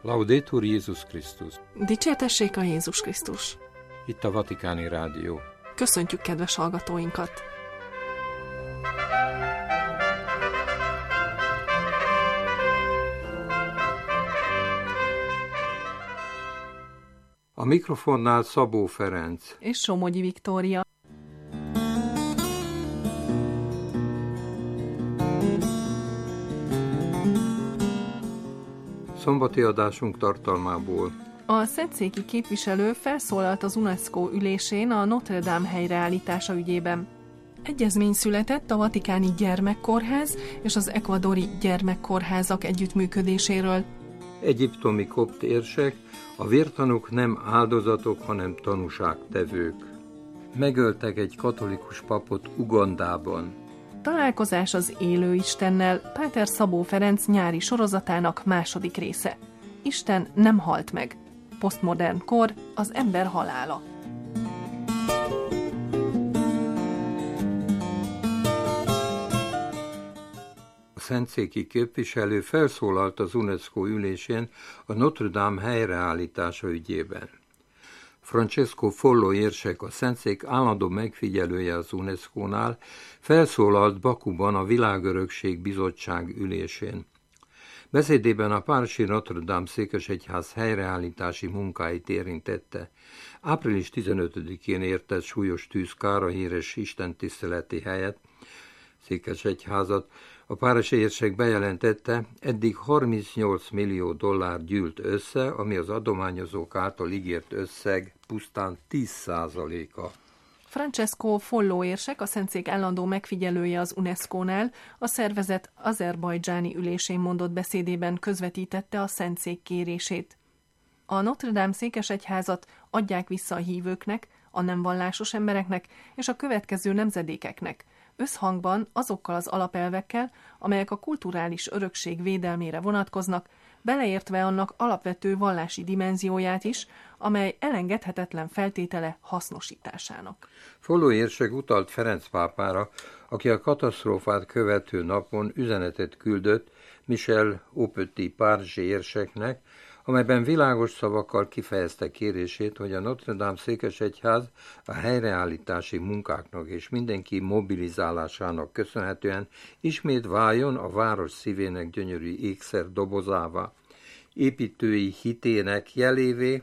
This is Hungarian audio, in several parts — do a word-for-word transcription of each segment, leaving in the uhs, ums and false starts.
Laudetur Jézus Krisztus! Dicsértessék a Jézus Krisztus! Itt a Vatikáni Rádió. Köszöntjük kedves hallgatóinkat! A mikrofonnál Szabó Ferenc és Somogyi Viktória. Szombati adásunk tartalmából. A szentszéki képviselő felszólalt az UNESCO ülésén a Notre Dame helyreállítása ügyében. Egyezmény született a Vatikáni Gyermekkórház és az ekvadori gyermekkórházak együttműködéséről. Egyiptomi kopt érsek, a vértanúk nem áldozatok, hanem tanúságtevők. Megöltek egy katolikus papot Ugandában. Találkozás az élő Istennel, Páter Szabó Ferenc nyári sorozatának második része. Isten nem halt meg. Posztmodern kor, az ember halála. A szentszéki képviselő felszólalt az UNESCO ülésén a Notre Dame helyreállítása ügyében. Francesco Follo érsek, a szentszék állandó megfigyelője az UNESCO-nál, felszólalt Bakuban a Világörökség Bizottság ülésén. Beszédében a párizsi Notre Dame székesegyház helyreállítási munkáit érintette. április tizenötödikén értett súlyos tűzkár a híres istentiszteleti helyet, székesegyházat. A párizsi érsek bejelentette, eddig harmincnyolc millió dollár gyűlt össze, ami az adományozók által ígért összeg pusztán tíz százaléka. Francesco Follo érsek, a szentszék állandó megfigyelője az UNESCO-nál, a szervezet azerbajdzsáni ülésén mondott beszédében közvetítette a szentszék kérését. A Notre Dame székesegyházat adják vissza a hívőknek, a nem vallásos embereknek és a következő nemzedékeknek, összhangban azokkal az alapelvekkel, amelyek a kulturális örökség védelmére vonatkoznak, beleértve annak alapvető vallási dimenzióját is, amely elengedhetetlen feltétele hasznosításának. Follo érsek utalt Ferenc pápára, aki a katasztrófát követő napon üzenetet küldött Michel Aupetit párizsi érseknek, amelyben világos szavakkal kifejezte kérését, hogy a Notre Dame székesegyház a helyreállítási munkáknak és mindenki mobilizálásának köszönhetően ismét váljon a város szívének gyönyörű ékszer dobozává, építői hitének jelévé,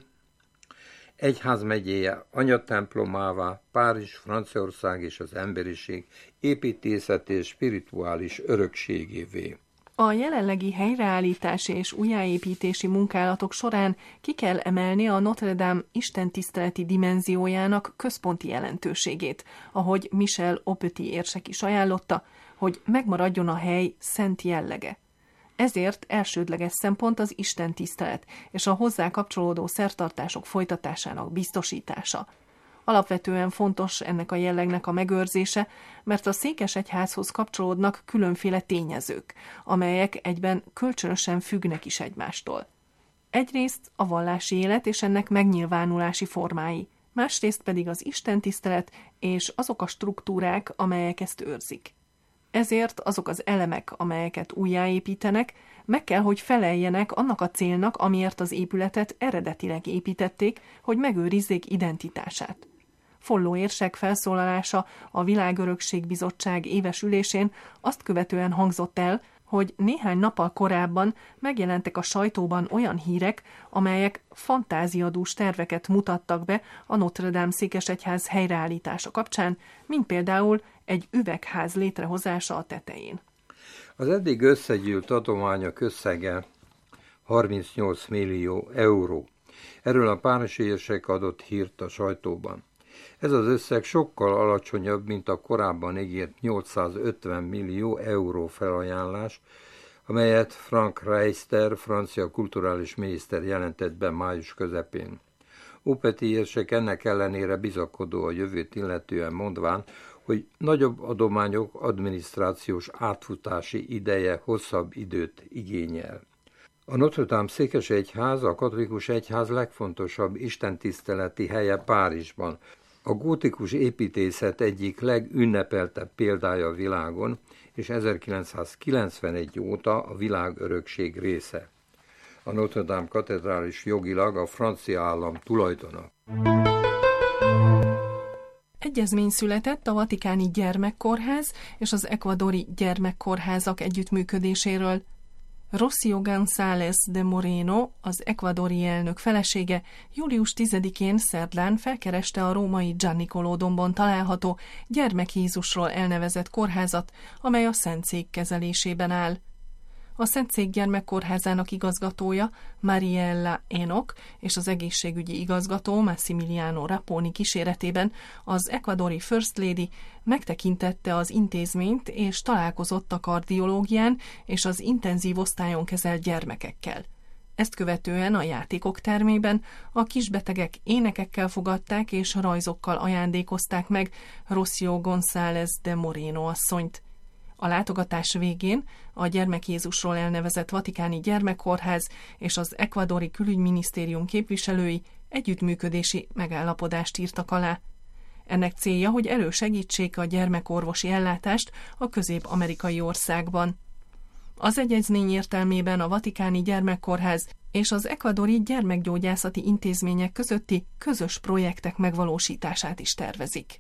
egyházmegyéje anyatemplomává, Párizs, Franciaország és az emberiség építészeti és spirituális örökségévé. A jelenlegi helyreállítási és újjáépítési munkálatok során ki kell emelni a Notre Dame istentiszteleti dimenziójának központi jelentőségét, ahogy Michel Aupetit érsek is ajánlotta, hogy megmaradjon a hely szent jellege. Ezért elsődleges szempont az istentisztelet és a hozzá kapcsolódó szertartások folytatásának biztosítása. Alapvetően fontos ennek a jellegnek a megőrzése, mert a székesegyházhoz kapcsolódnak különféle tényezők, amelyek egyben kölcsönösen függnek is egymástól. Egyrészt a vallási élet és ennek megnyilvánulási formái, másrészt pedig az istentisztelet és azok a struktúrák, amelyek ezt őrzik. Ezért azok az elemek, amelyeket újjáépítenek, meg kell, hogy feleljenek annak a célnak, amiért az épületet eredetileg építették, hogy megőrizzék identitását. Follo érsek felszólalása a Világörökség Bizottság éves ülésén azt követően hangzott el, hogy néhány nappal korábban megjelentek a sajtóban olyan hírek, amelyek fantáziadús terveket mutattak be a Notre Dame székesegyház helyreállítása kapcsán, mint például egy üvegház létrehozása a tetején. Az eddig összegyűlt adományok összege harmincnyolc millió euró. Erről a párizsi érsek adott hírt a sajtóban. Ez az összeg sokkal alacsonyabb, mint a korábban ígért nyolcszázötven millió euró felajánlás, amelyet Frank Reister, francia kulturális miniszter jelentett be május közepén. Aupetit érsek ennek ellenére bizakodó a jövőt illetően, mondván, hogy nagyobb adományok adminisztrációs átfutási ideje hosszabb időt igényel. A Notre Dame székesegyház a katolikus egyház legfontosabb istentiszteleti helye Párizsban. A gótikus építészet egyik legünnepeltebb példája a világon, és ezerkilencszázkilencvenegy óta a világörökség része. A Notre Dame katedrális jogilag a francia állam tulajdona. Egyezmény született a Vatikáni Gyermekkórház és az Ecuadori gyermekkórházak együttműködéséről. Rocío González de Moreno, az ecuadori elnök felesége, július tizedikén szerdán felkereste a római Giannicolódomban található Gyermek Jézusról elnevezett kórházat, amely a Szentszék kezelésében áll. A Szentszék gyermekkórházának igazgatója Mariella Enoch és az egészségügyi igazgató Massimiliano Raponi kíséretében az ecuadori First Lady megtekintette az intézményt és találkozott a kardiológián és az intenzív osztályon kezelt gyermekekkel. Ezt követően a játékok termében a kisbetegek énekekkel fogadták és rajzokkal ajándékozták meg Rocío González de Moreno asszonyt. A látogatás végén a Gyermek Jézusról elnevezett Vatikáni Gyermekkórház és az ecuadori külügyminisztérium képviselői együttműködési megállapodást írtak alá. Ennek célja, hogy elősegítsék a gyermekorvosi ellátást a közép-amerikai országban. Az egyezmény értelmében a Vatikáni Gyermekkórház és az ecuadori gyermekgyógyászati intézmények közötti közös projektek megvalósítását is tervezik.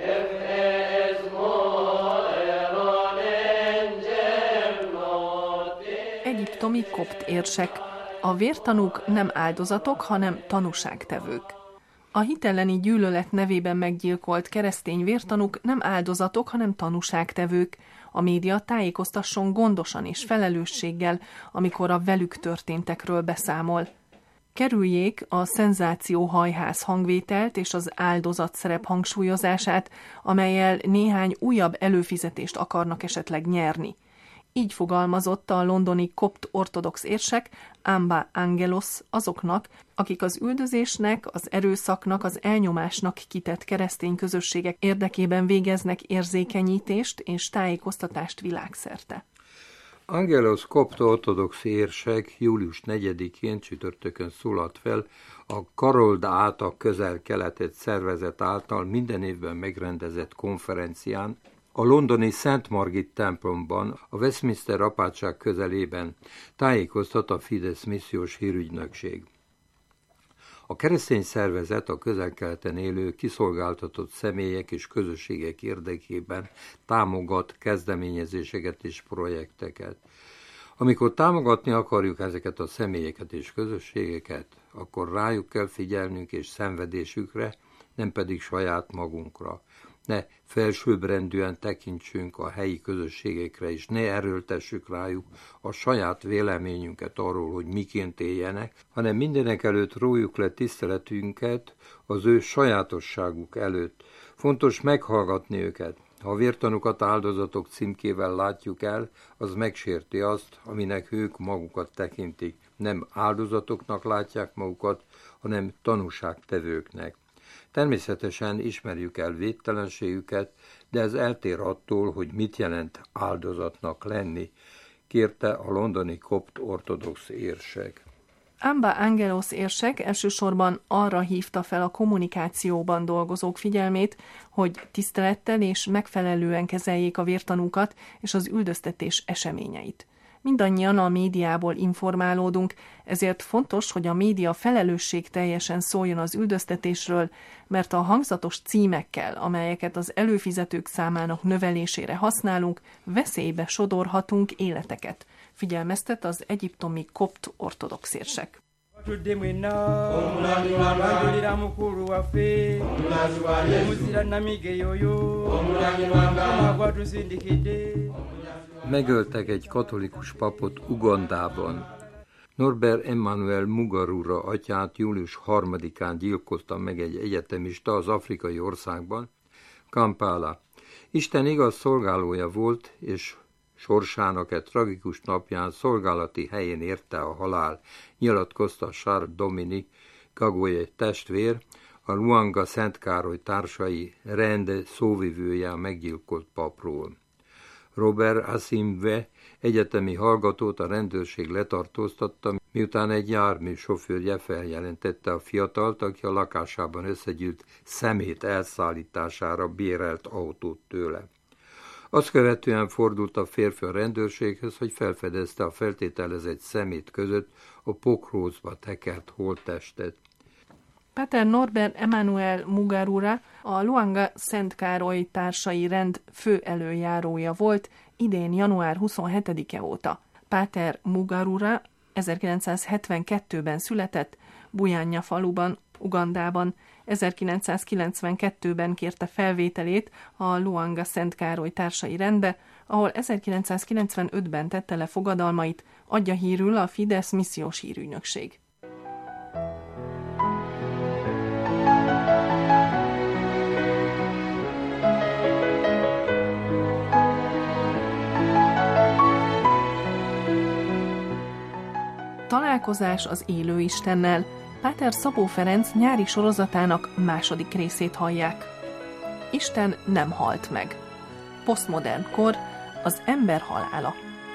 Egyiptomi kopt érsek. A vértanúk nem áldozatok, hanem tanúságtevők. A hitelleni gyűlölet nevében meggyilkolt keresztény vértanúk nem áldozatok, hanem tanúságtevők. A média tájékoztasson gondosan és felelősséggel, amikor a velük történtekről beszámol. Kerüljék a szenzációhajház hangvételt és az áldozatszerep hangsúlyozását, amellyel néhány újabb előfizetést akarnak esetleg nyerni. Így fogalmazott a londoni kopt ortodox érsek Amba Angelos azoknak, akik az üldözésnek, az erőszaknak, az elnyomásnak kitett keresztény közösségek érdekében végeznek érzékenyítést és tájékoztatást világszerte. Angelos kopt ortodox érsek július negyedikén csütörtökön szólalt fel a Karold által közel-keletet szervezet által minden évben megrendezett konferencián, a londoni Szent Margit templomban, a Westminster apátság közelében tájékoztat a Fidesz missziós hírügynökség. A keresztény szervezet a közel-keleten élő kiszolgáltatott személyek és közösségek érdekében támogat kezdeményezéseket és projekteket. Amikor támogatni akarjuk ezeket a személyeket és közösségeket, akkor rájuk kell figyelnünk és szenvedésükre, nem pedig saját magunkra. Ne felsőbbrendűen tekintsünk a helyi közösségekre, és ne erőltessük rájuk a saját véleményünket arról, hogy miként éljenek, hanem mindenek előtt rójuk le tiszteletünket az ő sajátosságuk előtt. Fontos meghallgatni őket. Ha a vértanúkat áldozatok címkével látjuk el, az megsérti azt, aminek ők magukat tekintik. Nem áldozatoknak látják magukat, hanem tanúságtevőknek. Természetesen ismerjük el védtelenségüket, de ez eltér attól, hogy mit jelent áldozatnak lenni, kérte a londoni kopt ortodox érsek. Amba Angelos érsek elsősorban arra hívta fel a kommunikációban dolgozók figyelmét, hogy tisztelettel és megfelelően kezeljék a vértanúkat és az üldöztetés eseményeit. Mindannyian a médiából informálódunk, ezért fontos, hogy a média felelősségteljesen szóljon az üldöztetésről, mert a hangzatos címekkel, amelyeket az előfizetők számának növelésére használunk, veszélybe sodorhatunk életeket, figyelmeztet az egyiptomi kopt ortodox érsek. Megöltek egy katolikus papot Ugandában. Norbert Emmanuel Mugarura atyát július harmadikán gyilkolta meg egy egyetemista az afrikai országban, Kampala. Isten igaz szolgálója volt, és sorsának egy tragikus napján szolgálati helyén érte a halál, nyilatkozta Charles Dominique Kagoye testvér, a Luanga Szent Károly társai rende szóvivője a meggyilkolt papról. Robert Asimve egyetemi hallgatót a rendőrség letartóztatta, miután egy jármű sofőrje feljelentette a fiatalt, aki a lakásában összegyűlt szemét elszállítására bérelt autót tőle. Azt követően fordult a férfi a rendőrséghez, hogy felfedezte a feltételezett szemét között a pokrózba tekert holttestet. Páter Norbert Emanuel Mugarura a Luanga Szent Károly társai rend fő előjárója volt idén január huszonhetedike óta. Páter Mugarura ezerkilencszázhetvenkettőben született, Bujánja faluban, Ugandában. ezerkilencszázkilencvenkettőben kérte felvételét a Luanga Szent Károly társai rendbe, ahol ezerkilencszázkilencvenötben tette le fogadalmait, adja hírül a Fidesz missziós hírügynökség. Találkozás az élő Istennel. Páter Szabó Ferenc nyári sorozatának második részét hallják. Isten nem halt meg. Posztmodern kor, az ember halála.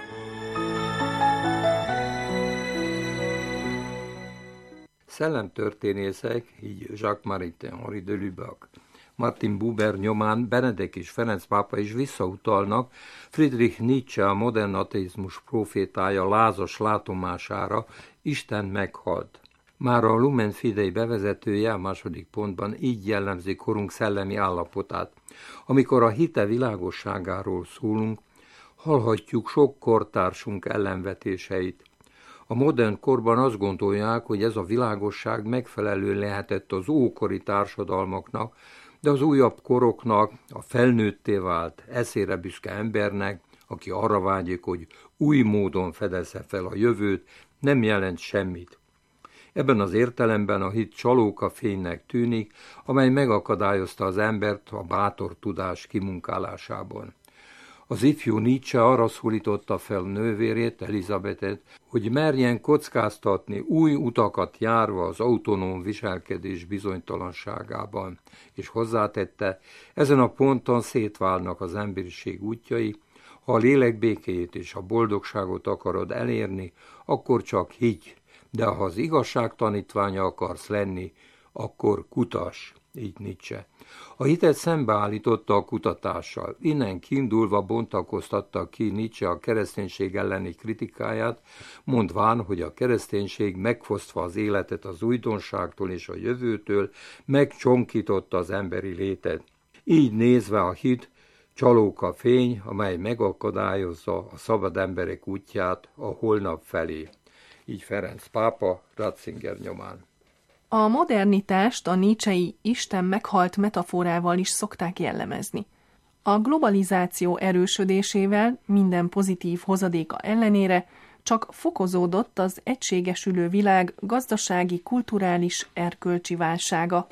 Szellemtörténészek, így Jacques Maritain, Henri de Lubac, Martin Buber nyomán Benedek és Ferenc pápa is visszautalnak Friedrich Nietzsche, a modern ateizmus profétája lázas látomására, Isten meghalt. Már a Lumen Fidei bevezetője a második pontban így jellemzi korunk szellemi állapotát. Amikor a hite világosságáról szólunk, hallhatjuk sok kortársunk ellenvetéseit. A modern korban azt gondolják, hogy ez a világosság megfelelő lehetett az ókori társadalmaknak, de az újabb koroknak, a felnőtté vált, eszére büszke embernek, aki arra vágyik, hogy új módon fedezze fel a jövőt, nem jelent semmit. Ebben az értelemben a hit csalóka fénynek tűnik, amely megakadályozta az embert a bátor tudás kimunkálásában. Az ifjú Nietzsche arra szólította fel nővérét, Elizabetet, hogy merjen kockáztatni új utakat járva az autonóm viselkedés bizonytalanságában, és hozzátette, ezen a ponton szétválnak az emberiség útjai, ha a lélek békéjét és a boldogságot akarod elérni, akkor csak higgy, de ha az igazság tanítványa akarsz lenni, akkor kutass, így Nietzsche. A hitet szembeállította a kutatással. Innen kiindulva bontakoztatta ki Nietzsche a kereszténység elleni kritikáját, mondván, hogy a kereszténység megfosztva az életet az újdonságtól és a jövőtől, megcsonkította az emberi létet. Így nézve a hit csalóka fény, amely megakadályozza a szabad emberek útját a holnap felé. Így Ferenc pápa Ratzinger nyomán. A modernitást a nietzschei Isten meghalt metaforával is szokták jellemezni. A globalizáció erősödésével minden pozitív hozadéka ellenére csak fokozódott az egységesülő világ gazdasági, kulturális, erkölcsi válsága.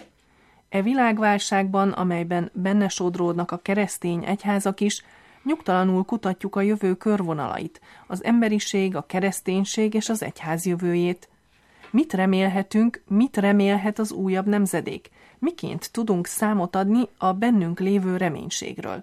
E világválságban, amelyben benne sodródnak a keresztény egyházak is, nyugtalanul kutatjuk a jövő körvonalait, az emberiség, a kereszténység és az egyház jövőjét. Mit remélhetünk, mit remélhet az újabb nemzedék? Miként tudunk számot adni a bennünk lévő reménységről?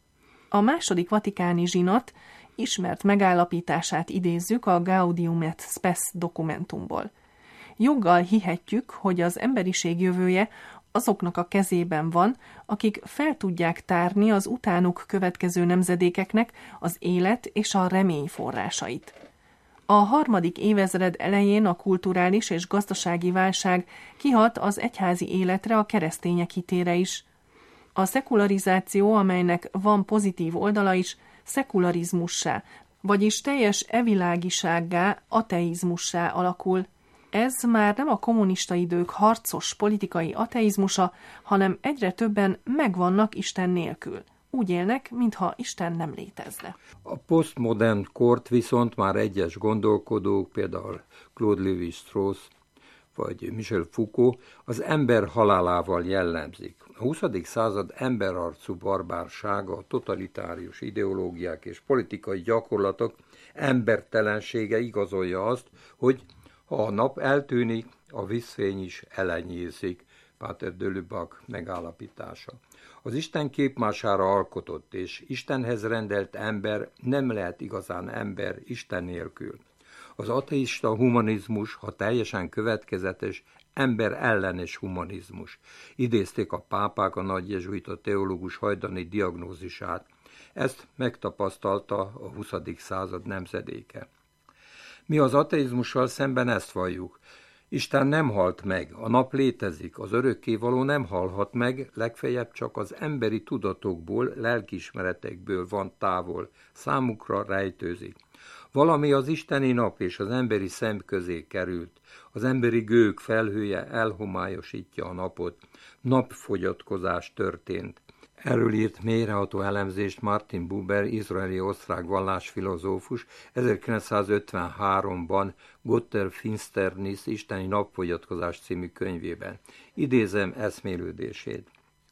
A második vatikáni zsinat ismert megállapítását idézzük a Gaudium et Spes dokumentumból. Joggal hihetjük, hogy az emberiség jövője azoknak a kezében van, akik fel tudják tárni az utánuk következő nemzedékeknek az élet és a remény forrásait. A harmadik évezred elején a kulturális és gazdasági válság kihat az egyházi életre, a keresztények hitére is. A szekularizáció, amelynek van pozitív oldala is, szekularizmussá, vagyis teljes evilágisággá, ateizmussá alakul. Ez már nem a kommunista idők harcos politikai ateizmusa, hanem egyre többen megvannak Isten nélkül. Úgy élnek, mintha Isten nem létezne. A posztmodern kort viszont már egyes gondolkodók, például Claude Lévi-Strauss vagy Michel Foucault az ember halálával jellemzik. A huszadik század emberarcú barbársága, a totalitárius ideológiák és politikai gyakorlatok embertelensége igazolja azt, hogy ha a nap eltűnik, a vízfény is elenyészik, Páter de Lubac megállapítása. Az Isten képmására alkotott és Istenhez rendelt ember nem lehet igazán ember Isten nélkül. Az ateista humanizmus, ha teljesen következetes, ember ellenes humanizmus. Idézték a pápák a nagy jezsuita teológus hajdani diagnózisát. Ezt megtapasztalta a huszadik század nemzedéke. Mi az ateizmussal szemben ezt valljuk. Isten nem halt meg, a nap létezik, az örökkévaló nem halhat meg, legfeljebb csak az emberi tudatokból, lelkiismeretekből van távol, számukra rejtőzik. Valami az isteni nap és az emberi szem közé került. Az emberi gőg felhője elhomályosítja a napot. Napfogyatkozás történt. Erről írt mélyreható elemzést Martin Buber, izraeli osztrák vallásfilozófus, ezerkilencszázötvenháromban Gott Finsternis, Isteni napfogyatkozás című könyvében. Idézem eszmélődését.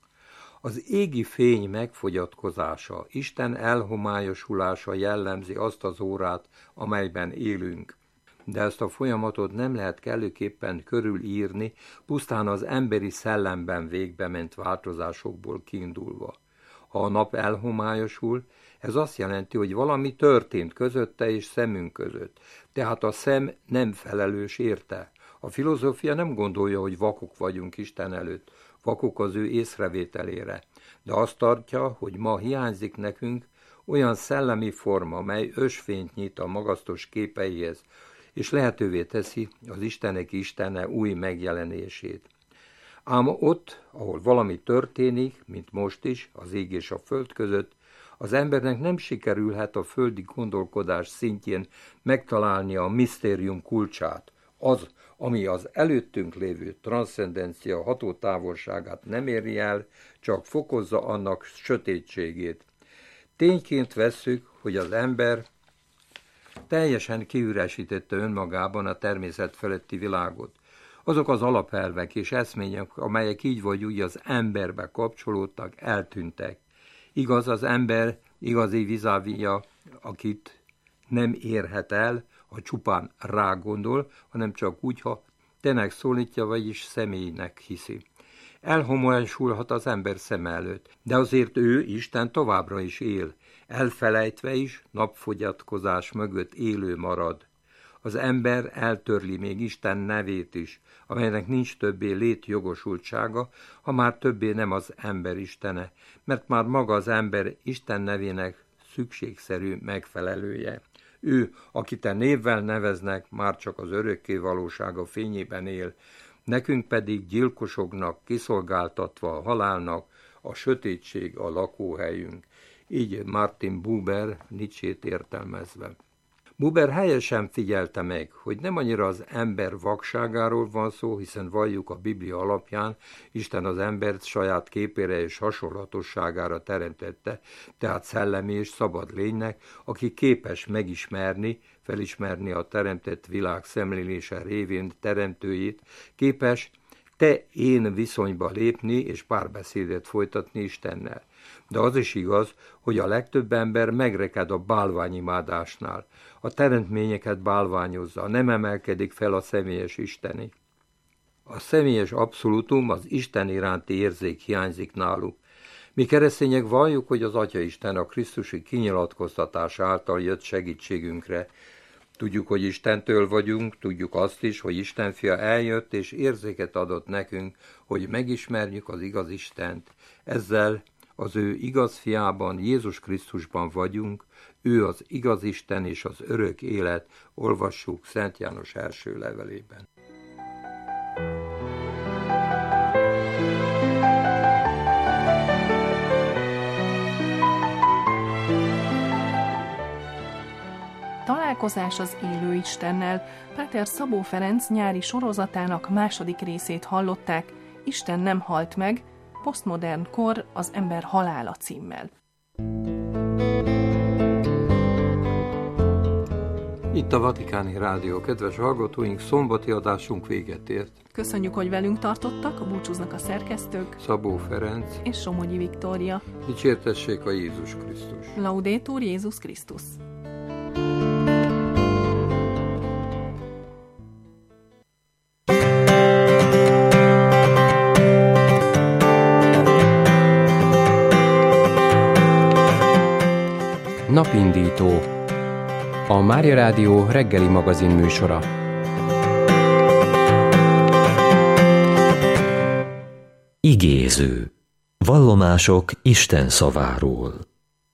Az égi fény megfogyatkozása, Isten elhomályosulása jellemzi azt az órát, amelyben élünk. De ezt a folyamatot nem lehet kellőképpen körülírni, pusztán az emberi szellemben végbe ment változásokból kiindulva. Ha a nap elhomályosul, ez azt jelenti, hogy valami történt közötte és szemünk között, tehát a szem nem felelős érte. A filozófia nem gondolja, hogy vakok vagyunk Isten előtt, vakok az ő észrevételére, de azt tartja, hogy ma hiányzik nekünk olyan szellemi forma, mely ösvényt nyit a magasztos képeihez, és lehetővé teszi az Istenek Istene új megjelenését. Ám ott, ahol valami történik, mint most is, az ég és a föld között, az embernek nem sikerülhet a földi gondolkodás szintjén megtalálni a misztérium kulcsát, az, ami az előttünk lévő transzcendencia hatótávolságát nem éri el, csak fokozza annak sötétségét. Tényként vesszük, hogy az ember teljesen kiüresítette önmagában a természet feletti világot. Azok az alapelvek és eszmények, amelyek így vagy úgy az emberbe kapcsolódtak, eltűntek. Igaz, az ember igazi vizávija, akit nem érhet el, ha csupán rá gondol, hanem csak úgy, ha tényleg szólítja, vagyis személynek hiszi. Elhomolyosulhat az ember szeme előtt, de azért ő, Isten továbbra is él, elfelejtve is, napfogyatkozás mögött élő marad. Az ember eltörli még Isten nevét is, amelynek nincs többé létjogosultsága, ha már többé nem az ember istene, mert már maga az ember Isten nevének szükségszerű megfelelője. Ő, akit a névvel neveznek, már csak az örökké valósága fényében él, nekünk pedig gyilkosoknak, kiszolgáltatva a halálnak, a sötétség a lakóhelyünk. Így Martin Buber Nietzsét értelmezve. Buber helyesen figyelte meg, hogy nem annyira az ember vakságáról van szó, hiszen valljuk a Biblia alapján, Isten az embert saját képére és hasonlatosságára teremtette, tehát szellemi és szabad lénynek, aki képes megismerni, felismerni a teremtett világ szemlélése révén teremtőjét, képes te-én viszonyba lépni és párbeszédet folytatni Istennel. De az is igaz, hogy a legtöbb ember megreked a bálványimádásnál, a teremtményeket bálványozza, nem emelkedik fel a személyes Istenig. A személyes abszolútum, az Isten iránti érzék hiányzik náluk. Mi keresztények valljuk, hogy az Atyaisten a krisztusi kinyilatkoztatás által jött segítségünkre. Tudjuk, hogy Istentől vagyunk, tudjuk azt is, hogy Isten fia eljött és érzéket adott nekünk, hogy megismerjük az igaz Istent. Ezzel az ő igaz fiában, Jézus Krisztusban vagyunk, ő az igaz Isten és az örök élet, olvassuk Szent János első levelében. Találkozás az élő Istennel. Páter Szabó Ferenc nyári sorozatának második részét hallották, Isten nem halt meg, Posztmodern kor, az ember halála címmel. Itt a Vatikáni Rádió, kedves hallgatóink, szombati adásunk véget ért. Köszönjük, hogy velünk tartottak, búcsúznak a szerkesztők, Szabó Ferenc és Somogyi Viktória. Dicsértessék a Jézus Krisztus. Laudetur Jézus Krisztus. Napindító, a Mária Rádió reggeli magazin műsora. Igéző. Vallomások Isten szaváról.